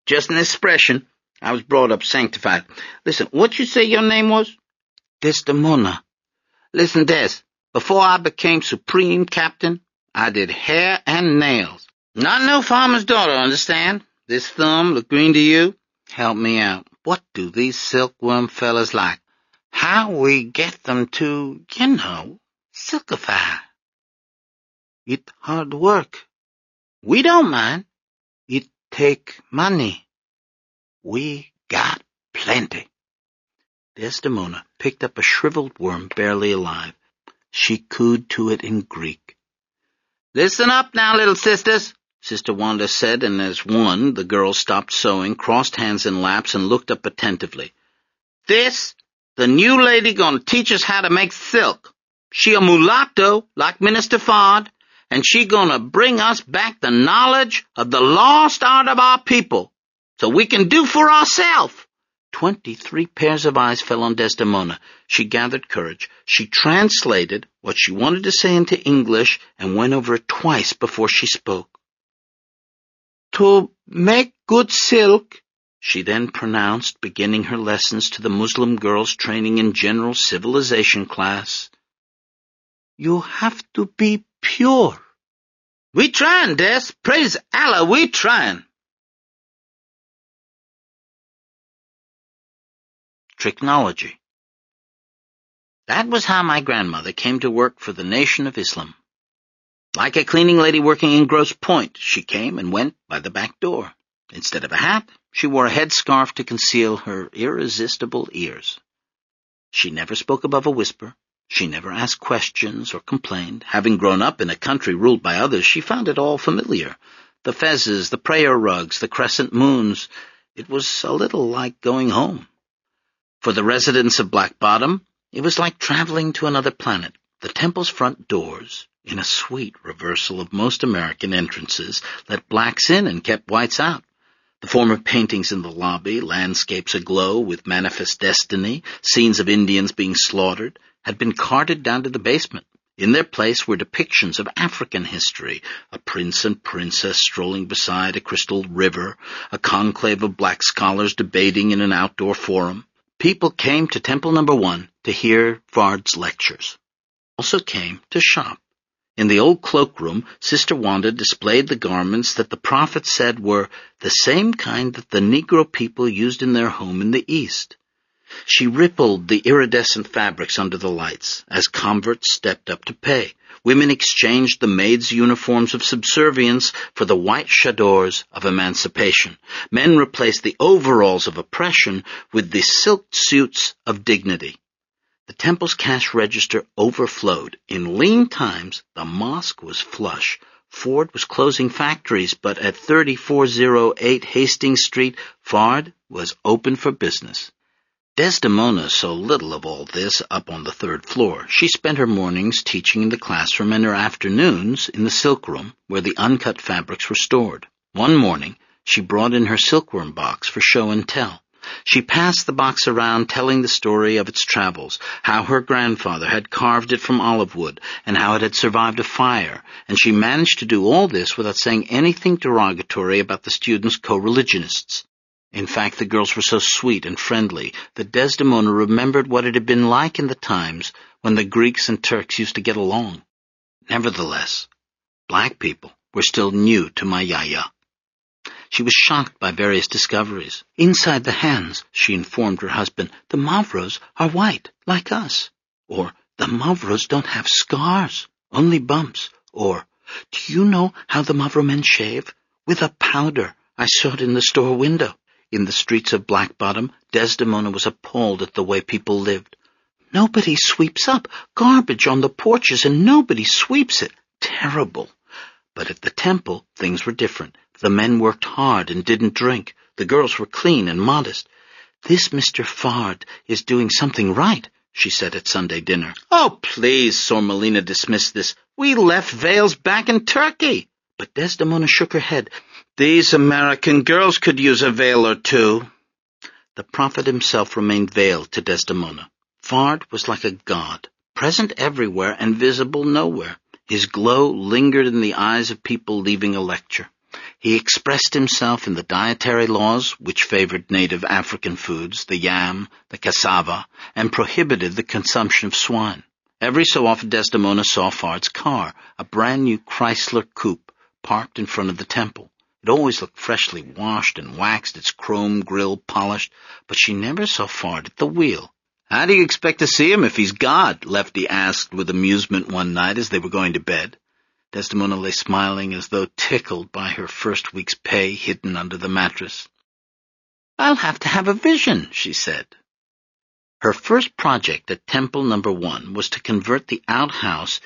Just an expression. I was brought up sanctified. Listen, what you say your name was? Desdemona. Listen, Des, before I became supreme captain, I did hair and nails. Not no farmer's daughter, understand? This thumb look green to you? Help me out. What do these silkworm fellas like? How we get them to, you know, silkify? It hard work. We don't mind. It take money. We got plenty. Desdemona picked up a shriveled worm barely alive. She cooed to it in Greek. Listen up now, little sisters, Sister Wanda said, and as one, the girls stopped sewing, crossed hands in laps, and looked up attentively. This, the new lady gonna teach us how to make silk. She a mulatto, like Minister Fard, and she gonna bring us back the knowledge of the lost art of our people, so we can do for ourselves. Twenty-three pairs of eyes fell on Desdemona. She gathered courage. She translated what she wanted to say into English and went over it twice before she spoke. To make good silk, she then pronounced, beginning her lessons to the Muslim girls training in general civilization class, you have to be pure. We tryin', Des. Praise Allah, we tryin'. Trichnology. That was how my grandmother came to work for the Nation of Islam. Like a cleaning lady working in Grosse Pointe, she came and went by the back door. Instead of a hat, she wore a headscarf to conceal her irresistible ears. She never spoke above a whisper. She never asked questions or complained. Having grown up in a country ruled by others, she found it all familiar. The fezzes, the prayer rugs, the crescent moons. It was a little like going home. For the residents of Black Bottom, it was like traveling to another planet. The temple's front doors, in a sweet reversal of most American entrances, let blacks in and kept whites out. The former paintings in the lobby, landscapes aglow with manifest destiny, scenes of Indians being slaughtered, had been carted down to the basement. In their place were depictions of African history, a prince and princess strolling beside a crystal river, a conclave of black scholars debating in an outdoor forum. People came to Temple Number One to hear Fard's lectures. Also came to shop. In the old cloakroom, Sister Wanda displayed the garments that the Prophet said were the same kind that the Negro people used in their home in the East. She rippled the iridescent fabrics under the lights as converts stepped up to pay. Women exchanged the maids' uniforms of subservience for the white chadors of emancipation. Men replaced the overalls of oppression with the silk suits of dignity. The temple's cash register overflowed. In lean times, the mosque was flush. Ford was closing factories, but at thirty-four oh eight Hastings Street, Fard was open for business. Desdemona saw little of all this up on the third floor. She spent her mornings teaching in the classroom and her afternoons in the silkroom, where the uncut fabrics were stored. One morning, she brought in her silkworm box for show and tell. She passed the box around, telling the story of its travels, how her grandfather had carved it from olive wood, and how it had survived a fire, and she managed to do all this without saying anything derogatory about the students' co-religionists. In fact, the girls were so sweet and friendly that Desdemona remembered what it had been like in the times when the Greeks and Turks used to get along. Nevertheless, black people were still new to my Yaya. She was shocked by various discoveries. Inside the hands, she informed her husband, the Mavros are white, like us. Or, the Mavros don't have scars, only bumps. Or, do you know how the Mavro men shave? With a powder. I saw it in the store window. In the streets of Black Bottom, Desdemona was appalled at the way people lived. Nobody sweeps up. Garbage on the porches, and nobody sweeps it. Terrible. But at the temple, things were different. The men worked hard and didn't drink. The girls were clean and modest. This Mister Fard is doing something right, she said at Sunday dinner. Oh, please, Sor Melina dismissed this. We left veils back in Turkey. But Desdemona shook her head. These American girls could use a veil or two. The Prophet himself remained veiled to Desdemona. Fard was like a god, present everywhere and visible nowhere. His glow lingered in the eyes of people leaving a lecture. He expressed himself in the dietary laws, which favored native African foods, the yam, the cassava, and prohibited the consumption of swine. Every so often Desdemona saw Fard's car, a brand-new Chrysler coupe, parked in front of the temple. It always looked freshly washed and waxed, its chrome grille polished, but she never saw Fard at the wheel. "How do you expect to see him if he's God?" Lefty asked with amusement one night as they were going to bed. Desdemona lay smiling as though tickled by her first week's pay hidden under the mattress. "I'll have to have a vision," she said. Her first project at Temple Number One was to convert the outhouse